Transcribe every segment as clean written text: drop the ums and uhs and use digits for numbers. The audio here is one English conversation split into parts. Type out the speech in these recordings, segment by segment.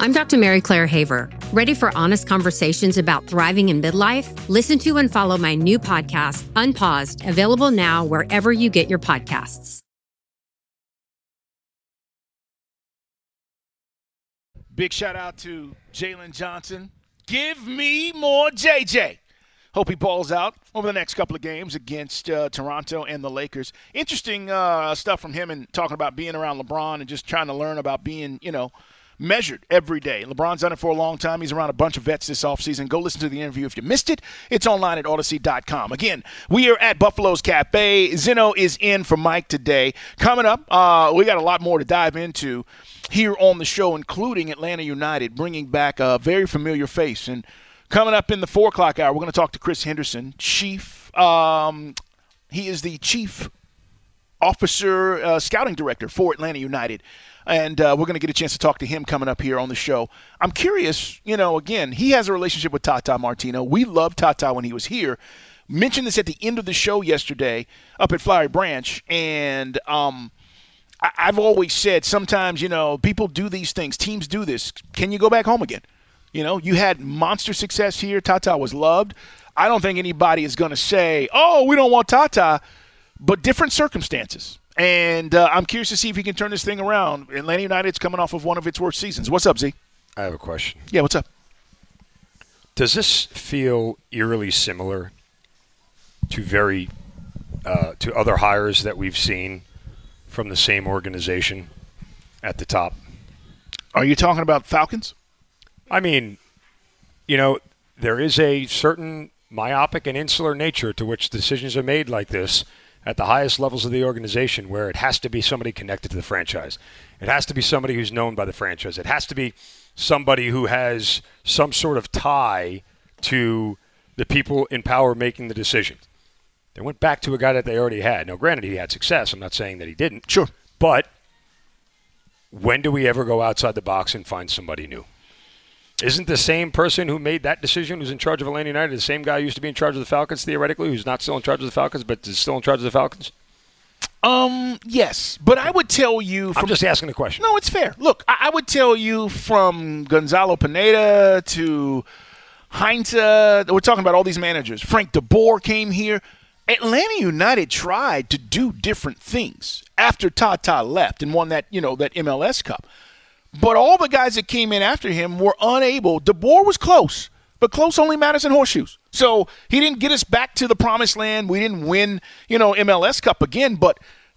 I'm Dr. Mary Claire Haver. Ready for honest conversations about thriving in midlife? Listen to and follow my new podcast, Unpaused, available now wherever you get your podcasts. Big shout out to Jalen Johnson. Give me more JJ. Hope he balls out over the next couple of games against Toronto and the Lakers. Interesting stuff from him and talking about being around LeBron and just trying to learn about being, measured every day. LeBron's done it for a long time. He's around a bunch of vets this offseason. Go listen to the interview if you missed it. It's online at Odyssey.com. Again, we are at Buffalo's Cafe. Zeno is in for Mike today. Coming up, we got a lot more to dive into here on the show, including Atlanta United, bringing back a very familiar face. And coming up in the 4 o'clock hour, we're going to talk to Chris Henderson, he is the chief officer scouting director for Atlanta United. And we're going to get a chance to talk to him coming up here on the show. I'm curious, again, he has a relationship with Tata Martino. We loved Tata when he was here. Mentioned this at the end of the show yesterday up at Flowery Branch. And I've always said sometimes, people do these things. Teams do this. Can you go back home again? You had monster success here. Tata was loved. I don't think anybody is going to say, oh, we don't want Tata, but different circumstances. And I'm curious to see if he can turn this thing around. Atlanta United's coming off of one of its worst seasons. What's up, Z? I have a question. Yeah, what's up? Does this feel eerily similar to to other hires that we've seen from the same organization at the top? Are you talking about Falcons? I mean, there is a certain myopic and insular nature to which decisions are made like this at the highest levels of the organization, where it has to be somebody connected to the franchise. It has to be somebody who's known by the franchise. It has to be somebody who has some sort of tie to the people in power making the decision. They went back to a guy that they already had. Now, granted, he had success. I'm not saying that he didn't. Sure. But when do we ever go outside the box and find somebody new? Isn't the same person who made that decision, who's in charge of Atlanta United, the same guy who used to be in charge of the Falcons, theoretically, who's not still in charge of the Falcons, but is still in charge of the Falcons? Yes. But I would tell you I'm just asking a question. No, it's fair. Look, I would tell you from Gonzalo Pineda to Heinze, we're talking about all these managers. Frank DeBoer came here. Atlanta United tried to do different things after Tata left and won that MLS Cup. But all the guys that came in after him were unable. DeBoer was close, but close only matters in horseshoes. So he didn't get us back to the promised land. We didn't win, MLS Cup again. But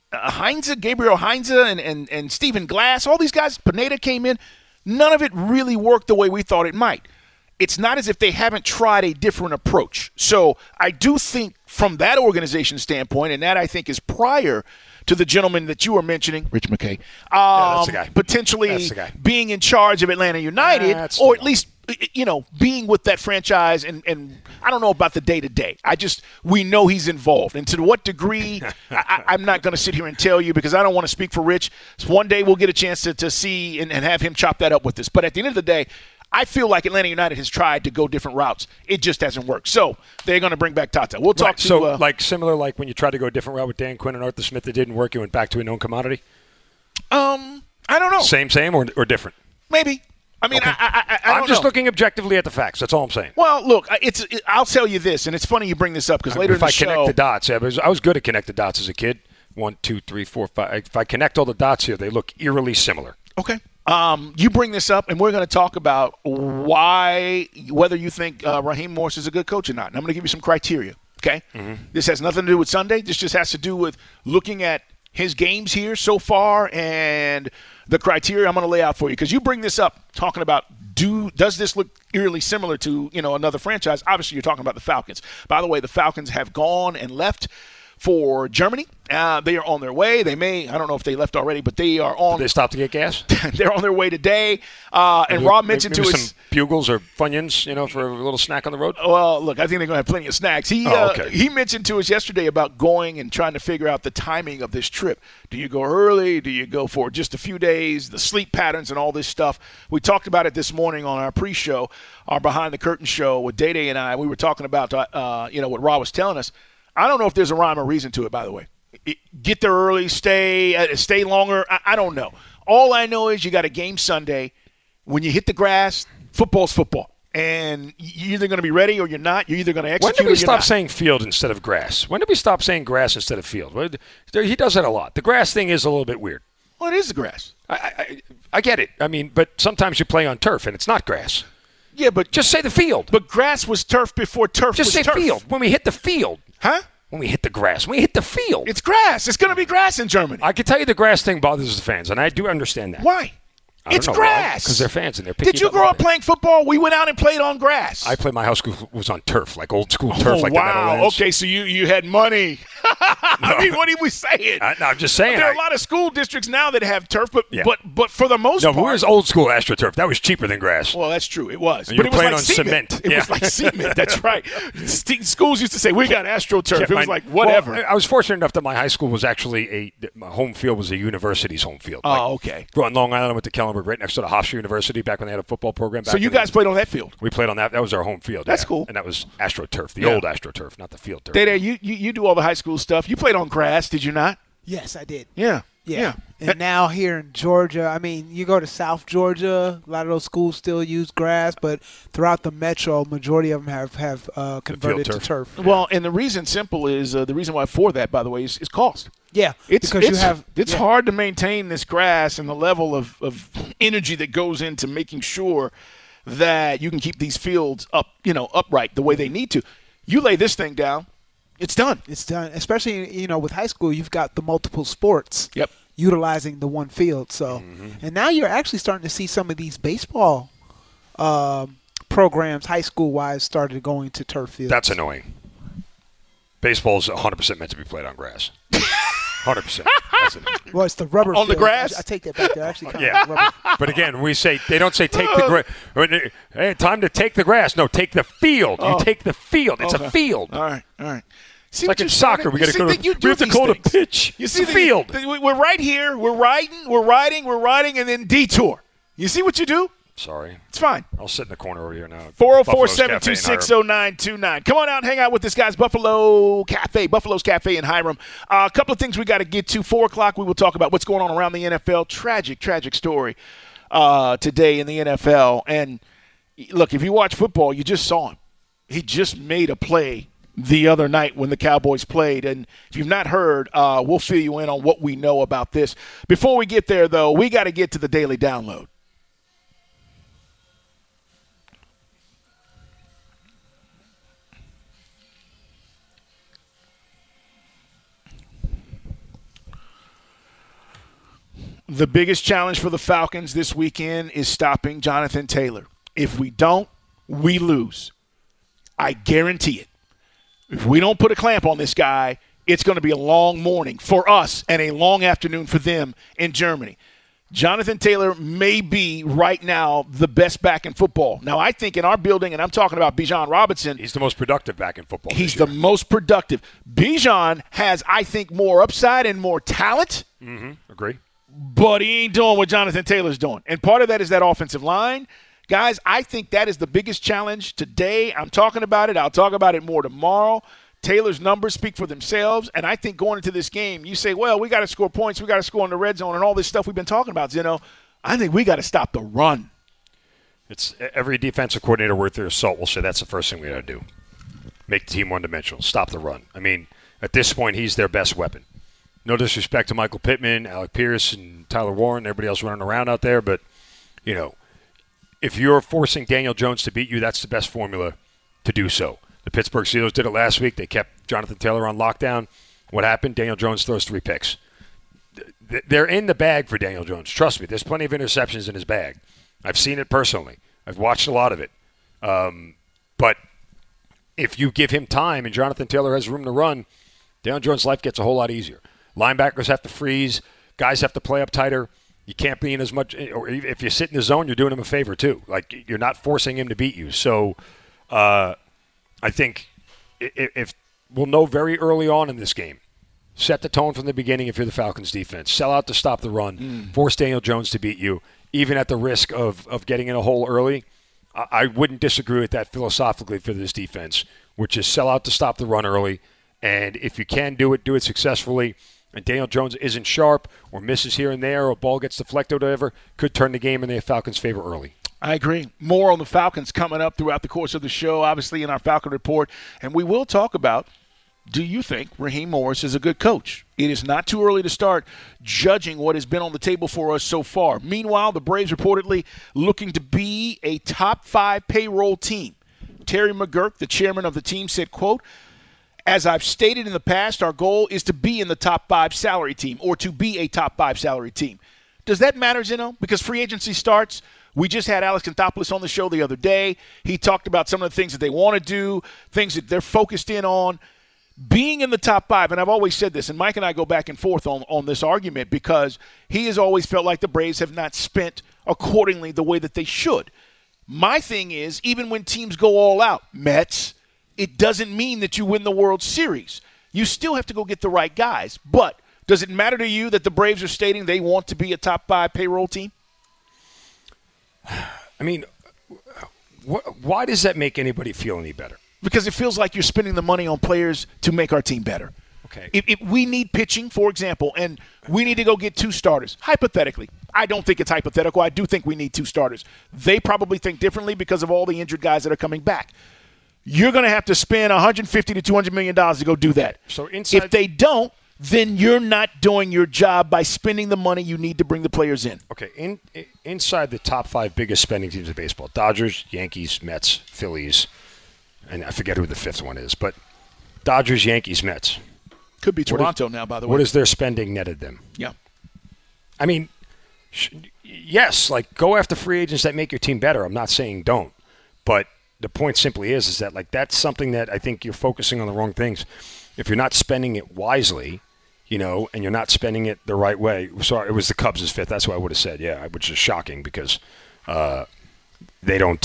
Gabriel Heinze and Stephen Glass, all these guys, Pineda came in. None of it really worked the way we thought it might. It's not as if they haven't tried a different approach. So I do think from that organization standpoint, and that I think is prior to the gentleman that you were mentioning, Rich McKay, that's the guy. Potentially being in charge of Atlanta United, or at least, being with that franchise. And I don't know about the day-to-day. We know he's involved. And to what degree, I'm not going to sit here and tell you because I don't want to speak for Rich. So one day we'll get a chance to see and have him chop that up with us. But at the end of the day, I feel like Atlanta United has tried to go different routes. It just hasn't worked. So they're going to bring back Tata. We'll talk to similar like when you tried to go a different route with Dan Quinn and Arthur Smith, it didn't work. You went back to a known commodity? I don't know. Same or different? Maybe. I mean, okay. I'm just looking objectively at the facts. That's all I'm saying. Well, look, I'll tell you this, and it's funny you bring this up because later in the show. If I connect the dots, I was good at connect the dots as a kid. 1, 2, 3, 4, 5. If I connect all the dots here, they look eerily similar. Okay. You bring this up, and we're going to talk about whether you think Raheem Morris is a good coach or not. And I'm going to give you some criteria, okay? Mm-hmm. This has nothing to do with Sunday. This just has to do with looking at his games here so far and the criteria I'm going to lay out for you. Because you bring this up talking about does this look eerily similar to another franchise? Obviously, you're talking about the Falcons. By the way, the Falcons have gone and left for Germany. They are on their way. I don't know if they left already, but they are on. Did they stop to get gas? They're on their way today. And Rob mentioned to us some bugles or Funyuns, for a little snack on the road. Well, look, I think they're going to have plenty of snacks. He mentioned to us yesterday about going and trying to figure out the timing of this trip. Do you go early? Do you go for just a few days? The sleep patterns and all this stuff. We talked about it this morning on our pre-show, our behind the curtain show with Day Day and I. We were talking about what Rob was telling us. I don't know if there's a rhyme or reason to it, by the way. Get there early, stay longer. I don't know. All I know is you got a game Sunday. when you hit the grass, football's football. And you're either going to be ready or you're not. You're either going to execute or you're not. When did we stop saying field instead of grass? When did we stop saying grass instead of field? He does that a lot. The grass thing is a little bit weird. Well, it is the grass. I get it. I mean, but sometimes you play on turf and it's not grass. Yeah, but just say the field. But grass was turf before turf was turf. Just say field. When we hit the field. Huh? When we hit the grass. When we hit the field. It's grass. It's going to be grass in Germany. I can tell you the grass thing bothers the fans, and I do understand that. Why? It's grass. Because they're fans and they're picking. Did you grow up playing football? We went out and played on grass. I played. My high school was on turf, like old school turf, like wow. the Meadowlands. Okay, so you had money. I mean, what are we saying? I'm just saying. There are a lot of school districts now that have turf, but for the most part. No, where's old school AstroTurf? That was cheaper than grass. Well, that's true. It was. And but you it was playing like on cement. It was like cement. That's right. Schools used to say, we got AstroTurf. It was like, whatever. Well, I was fortunate enough that my high school was actually my home field was a university's home field. Oh, okay. Grew up in Long Island, went to Kellenberg, right next to the Hofstra University back when they had a football program. So you guys played on that field? We played on that. That was our home field. That's cool. And that was AstroTurf, the old AstroTurf, not the field turf. Dede, you do all the high school stuff. You played on grass, did you not? Yes, I did. Yeah. And now here in Georgia, I mean, you go to South Georgia, a lot of those schools still use grass, but throughout the metro, majority of them have converted to turf. Well, and the reason simple is the reason why for that, by the way, is cost. Yeah, it's hard to maintain this grass and the level of energy that goes into making sure that you can keep these fields upright the way they need to. You lay this thing down. It's done. It's done. Especially, with high school, you've got the multiple sports utilizing the one field. So, and now you're actually starting to see some of these baseball programs, high school-wise, started going to turf fields. That's annoying. Baseball's 100% meant to be played on grass. 100%. Well, it's the rubber on field. the grass. I take that back. They're actually kind of like rubber. But again, they don't say take the grass. Hey, time to take the grass. No, take the field. You take the field. It's a field. All right. See, it's like in soccer. We got to go. We have to call it a pitch. You see the field. We're right here. We're riding, and then detour. You see what you do? Sorry. It's fine. I'll sit in the corner over here now. 404-726-0929. Come on out and hang out with this guy's Buffalo's Cafe in Hiram. A couple of things we got to get to. 4 o'clock, we will talk about what's going on around the NFL. Tragic story today in the NFL. And, look, if you watch football, you just saw him. He just made a play the other night when the Cowboys played. And if you've not heard, we'll fill you in on what we know about this. Before we get there, though, we got to get to the Daily Download. The biggest challenge for the Falcons this weekend is stopping Jonathan Taylor. If we don't, we lose. I guarantee it. If we don't put a clamp on this guy, it's going to be a long morning for us and a long afternoon for them in Germany. Jonathan Taylor may be right now the best back in football. Now, I think in our building, and I'm talking about Bijan Robinson. He's the most productive back in football. He's the most productive. Bijan has, I think, more upside and more talent. Agree. But he ain't doing what Jonathan Taylor's doing. And part of that is that offensive line. Guys, I think that is the biggest challenge today. I'm talking about it. I'll talk about it more tomorrow. Taylor's numbers speak for themselves. And I think going into this game, you say, well, we got to score points. We got to score in the red zone and all this stuff we've been talking about, Zeno. I think we got to stop the run. It's every defensive coordinator worth their salt will say that's the first thing we got to do. Make the team one-dimensional. Stop the run. I mean, at this point, he's their best weapon. No disrespect to Michael Pittman, Alec Pierce, and Tyler Warren, everybody else running around out there, but, if you're forcing Daniel Jones to beat you, that's the best formula to do so. The Pittsburgh Steelers did it last week. They kept Jonathan Taylor on lockdown. What happened? Daniel Jones throws 3 picks. They're in the bag for Daniel Jones. Trust me, there's plenty of interceptions in his bag. I've seen it personally. I've watched a lot of it. But if you give him time and Jonathan Taylor has room to run, Daniel Jones' life gets a whole lot easier. Linebackers have to freeze. Guys have to play up tighter. You can't be in as much – or if you sit in the zone, you're doing him a favor too. Like, you're not forcing him to beat you. So I think if we'll know very early on in this game, set the tone from the beginning if you're the Falcons defense. Sell out to stop the run. Force Daniel Jones to beat you, even at the risk of getting in a hole early. I wouldn't disagree with that philosophically for this defense, which is sell out to stop the run early. And if you can do it successfully. and Daniel Jones isn't sharp or misses here and there or a ball gets deflected or whatever, could turn the game in the Falcons' favor early. I agree. More on the Falcons coming up throughout the course of the show, obviously in our Falcon Report. And we will talk about, do you think Raheem Morris is a good coach? It is not too early to start judging what has been on the table for us so far. Meanwhile, the Braves reportedly looking to be a top 5 payroll team. Terry McGurk, the chairman of the team, said, quote, "As I've stated in the past, our goal is to be in the top 5 salary team or to be a top 5 salary team." Does that matter, Zeno? Because free agency starts. We just had Alex Anthopoulos on the show the other day. He talked about some of the things that they want to do, things that they're focused in on. Being in the top 5, and I've always said this, and Mike and I go back and forth on this argument because he has always felt like the Braves have not spent accordingly the way that they should. My thing is, even when teams go all out, Mets, it doesn't mean that you win the World Series. You still have to go get the right guys. But does it matter to you that the Braves are stating they want to be a top 5 payroll team? I mean, why does that make anybody feel any better? Because it feels like you're spending the money on players to make our team better. Okay. If we need pitching, for example, and we need to go get 2 starters, hypothetically, I don't think it's hypothetical. I do think we need 2 starters. They probably think differently because of all the injured guys that are coming back. You're going to have to spend $150 to $200 million to go do that. So if they don't, then you're not doing your job by spending the money you need to bring the players in. Okay, inside the top 5 biggest spending teams in baseball, Dodgers, Yankees, Mets, Phillies, and I forget who the 5th one is, but Dodgers, Yankees, Mets. Could be Toronto now, by the way. What is their spending netted them? Yeah. I mean, yes, like go after free agents that make your team better. I'm not saying don't, but the point simply is that like that's something that I think you're focusing on the wrong things. If you're not spending it wisely, you know, and you're not spending it the right way. Sorry, it was the Cubs' 5th. That's what I would have said. Yeah, which is shocking because they don't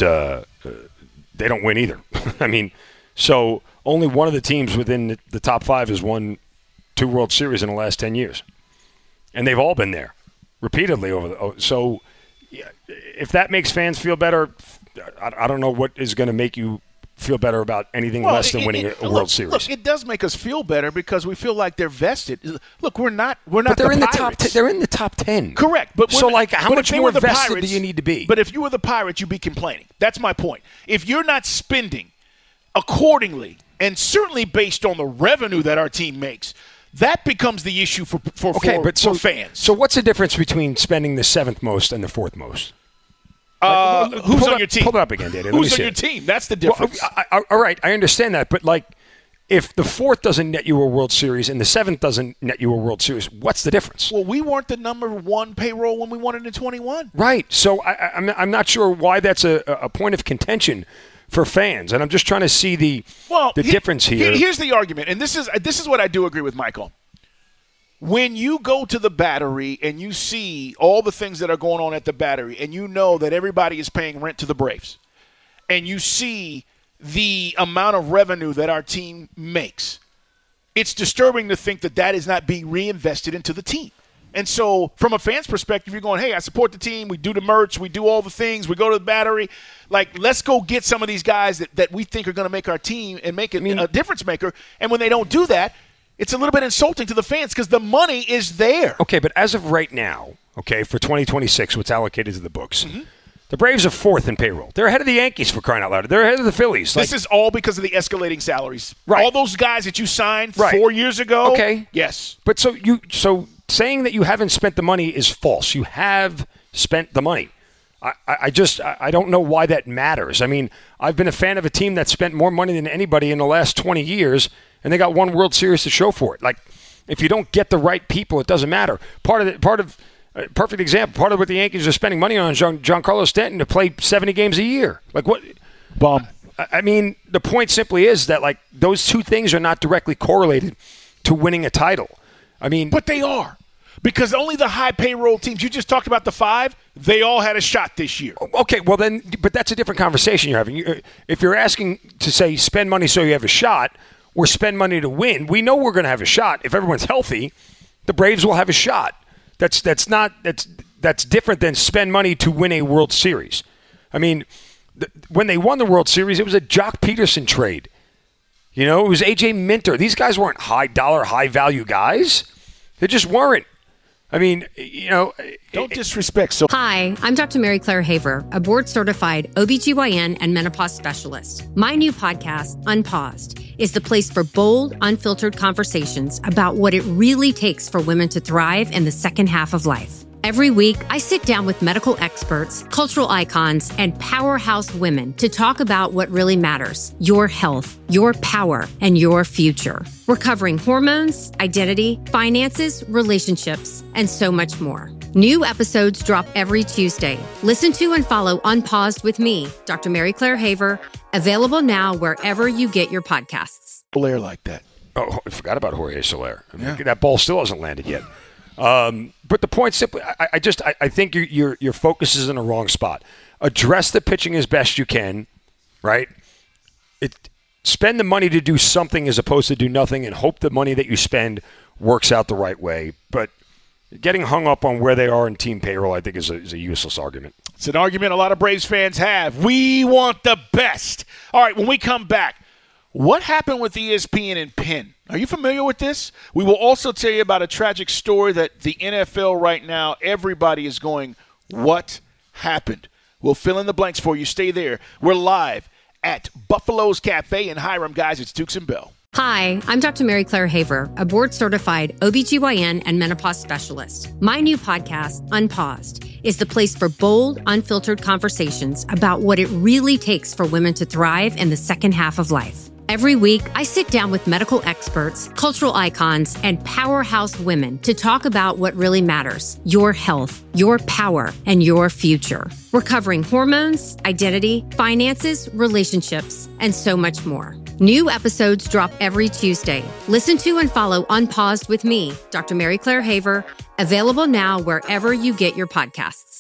win either. I mean, so only one of the teams within the top 5 has won 2 World Series in the last 10 years, and they've all been there repeatedly so yeah, if that makes fans feel better, I don't know what is going to make you feel better about anything less than winning a World Series. Look, it does make us feel better because we feel like they're vested. Look, we're not. But they're the in the Pirates. top. They're in the top 10. Correct. But so, like, how much more vested Pirates, do you need to be? But if you were the Pirates, you'd be complaining. That's my point. If you're not spending accordingly, and certainly based on the revenue that our team makes, that becomes the issue for fans. So, what's the difference between spending the 7th most and the 4th most? Who's on your team? Pull it up again, Danny. Who's on your team? That's the difference. Well, all right, I understand that, but like, if the 4th doesn't net you a World Series and the 7th doesn't net you a World Series, what's the difference? Well, we weren't the number 1 payroll when we won it in 21. Right. So I'm not sure why that's a point of contention for fans, and I'm just trying to see the difference here. Here's the argument, and this is what I do agree with Mike on. When you go to the Battery and you see all the things that are going on at the Battery and you know that everybody is paying rent to the Braves and you see the amount of revenue that our team makes, it's disturbing to think that that is not being reinvested into the team. And so from a fan's perspective, you're going, hey, I support the team. We do the merch. We do all the things. We go to the Battery. Like, let's go get some of these guys that we think are going to make our team and make it a difference maker. And when they don't do that, it's a little bit insulting to the fans because the money is there. Okay, but as of right now, okay, for 2026, what's allocated to the books, the Braves are 4th in payroll. They're ahead of the Yankees, for crying out loud. They're ahead of the Phillies. This is all because of the escalating salaries. Right. All those guys that you signed 4 years ago. Okay. Yes. But so saying that you haven't spent the money is false. You have spent the money. I don't know why that matters. I mean, I've been a fan of a team that spent more money than anybody in the last 20 years, and they got 1 World Series to show for it. Like, if you don't get the right people, it doesn't matter. Perfect example, part of what the Yankees are spending money on is Giancarlo Stanton to play 70 games a year. Like, what? Bomb. I mean, the point simply is that, like, those 2 things are not directly correlated to winning a title. I mean, but they are. Because only the high payroll teams, you just talked about the 5, they all had a shot this year. Okay, well then, but that's a different conversation you're having. If you're asking to say spend money so you have a shot or spend money to win, we know we're going to have a shot. If everyone's healthy, the Braves will have a shot. That's different than spend money to win a World Series. I mean, when they won the World Series, it was a Jock Peterson trade. You know, it was A.J. Minter. These guys weren't high-dollar, high-value guys. They just weren't. I mean, Don't disrespect. So Hi, I'm Dr. Mary Claire Haver, a board-certified OBGYN and menopause specialist. My new podcast, Unpaused, is the place for bold, unfiltered conversations about what it really takes for women to thrive in the second half of life. Every week, I sit down with medical experts, cultural icons, and powerhouse women to talk about what really matters: your health, your power, and your future. We're covering hormones, identity, finances, relationships, and so much more. New episodes drop every Tuesday. Listen to and follow Unpaused with me, Dr. Mary Claire Haver, available now wherever you get your podcasts. Soler like that. Oh, I forgot about Jorge Soler. I mean, that ball still hasn't landed yet. But the point simply, I think your focus is in the wrong spot. Address the pitching as best you can, right? Spend the money to do something as opposed to do nothing, and hope the money that you spend works out the right way. But getting hung up on where they are in team payroll, I think, is a useless argument. It's an argument a lot of Braves fans have. We want the best. All right, when we come back, what happened with ESPN and Penn? Are you familiar with this? We will also tell you about a tragic story that the NFL right now, everybody is going, what happened? We'll fill in the blanks for you. Stay there. We're live at Buffalo's Cafe in Hiram. Guys, it's Dukes and Bell. Hi, I'm Dr. Mary Claire Haver, a board-certified OBGYN and menopause specialist. My new podcast, Unpaused, is the place for bold, unfiltered conversations about what it really takes for women to thrive in the second half of life. Every week, I sit down with medical experts, cultural icons, and powerhouse women to talk about what really matters: your health, your power, and your future. We're covering hormones, identity, finances, relationships, and so much more. New episodes drop every Tuesday. Listen to and follow Unpaused with me, Dr. Mary Claire Haver, available now wherever you get your podcasts.